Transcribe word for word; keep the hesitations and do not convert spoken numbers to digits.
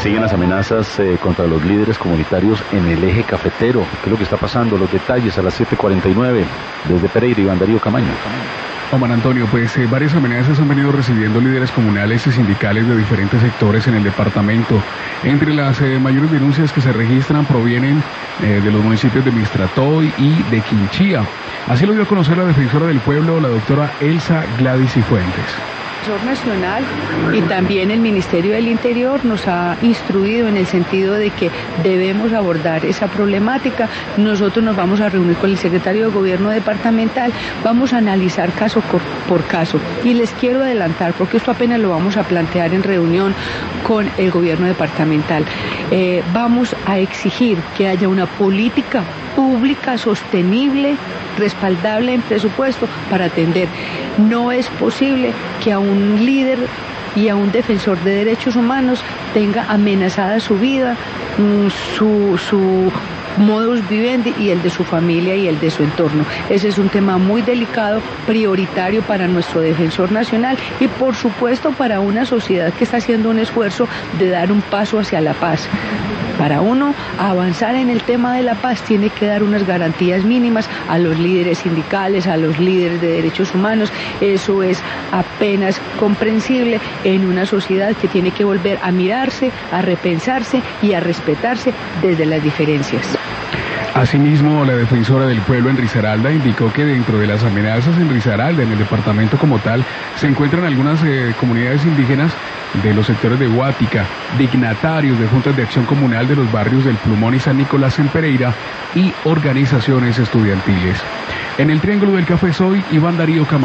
Siguen las amenazas eh, contra los líderes comunitarios en el eje cafetero. ¿Qué es lo que está pasando? Los detalles a las siete cuarenta y nueve. Desde Pereira, Iván Darío Camaño. Omar Antonio, pues eh, varias amenazas han venido recibiendo líderes comunales y sindicales de diferentes sectores en el departamento. Entre las eh, mayores denuncias que se registran provienen eh, de los municipios de Mistratoy y de Quinchía. Así lo dio a conocer la defensora del pueblo, la doctora Elsa Gladys Cifuentes. Nacional y también el Ministerio del Interior nos ha instruido en el sentido de que debemos abordar esa problemática. Nosotros nos vamos a reunir con el secretario de Gobierno departamental, vamos a analizar caso por caso y les quiero adelantar, porque esto apenas lo vamos a plantear en reunión con el Gobierno departamental. Eh, vamos a exigir que haya una política pública sostenible, respaldable en presupuesto para atender. No es posible que a un líder y a un defensor de derechos humanos tenga amenazada su vida, su, su modus vivendi y el de su familia y el de su entorno. Ese es un tema muy delicado, prioritario para nuestro defensor nacional y por supuesto para una sociedad que está haciendo un esfuerzo de dar un paso hacia la paz. Para uno avanzar en el tema de la paz tiene que dar unas garantías mínimas a los líderes sindicales, a los líderes de derechos humanos. Eso es apenas comprensible en una sociedad que tiene que volver a mirarse, a repensarse y a respetarse desde las diferencias. Asimismo, la defensora del pueblo en Risaralda indicó que dentro de las amenazas en Risaralda, en el departamento como tal, se encuentran algunas eh, comunidades indígenas de los sectores de Guática, dignatarios de juntas de acción comunal de los barrios del Plumón y San Nicolás en Pereira y organizaciones estudiantiles. En el Triángulo del Café soy Iván Darío Camacho.